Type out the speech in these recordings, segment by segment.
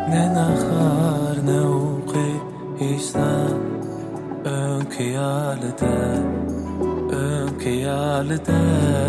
Ne nahar ne uqi isna önkiyalide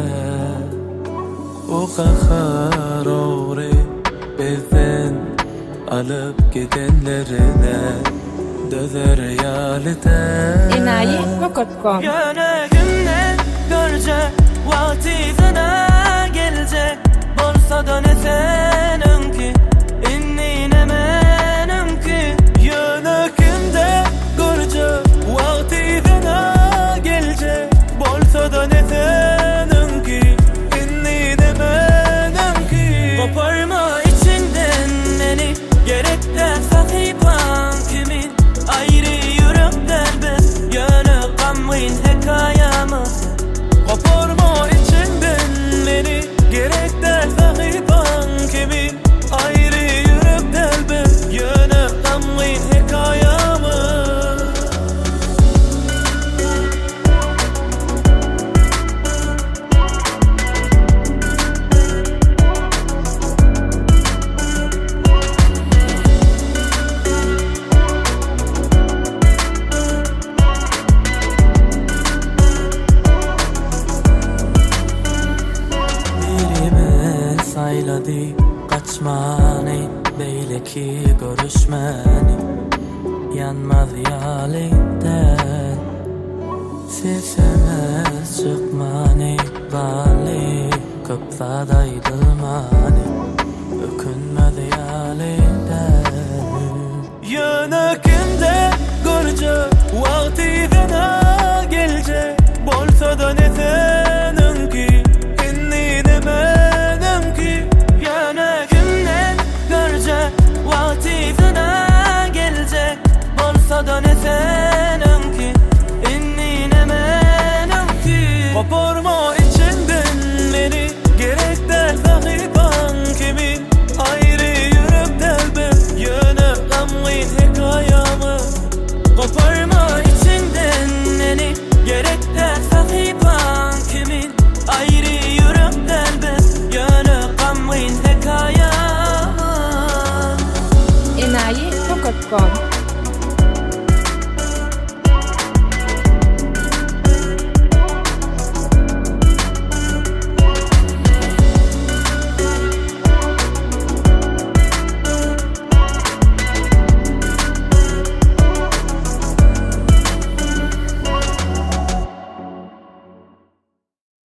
Uqaxar uğri bizden alıp gidenlerine dözer yalide Enayi.com Yönegimden görce vakti sana gelecek Bolsa da ne senunki inni ne menunki Yönegimden görce vakti sana gelecek Bolsa da ne senunki inni ne menunki Koparma içinden beni gerekler sahiban kimin Ayrı yürekler biz yana kamrin hikayamız Koparma içinden beni gerekler sahiban kimin Ayrı yürekler biz yana kamrin hikayamız Sayladı kaçmani beyleki görüşmeni Yanmaz yaliden Sesimiz çıkmani vali Kıpsadaydılmani Ökünmez yaliden Yanaki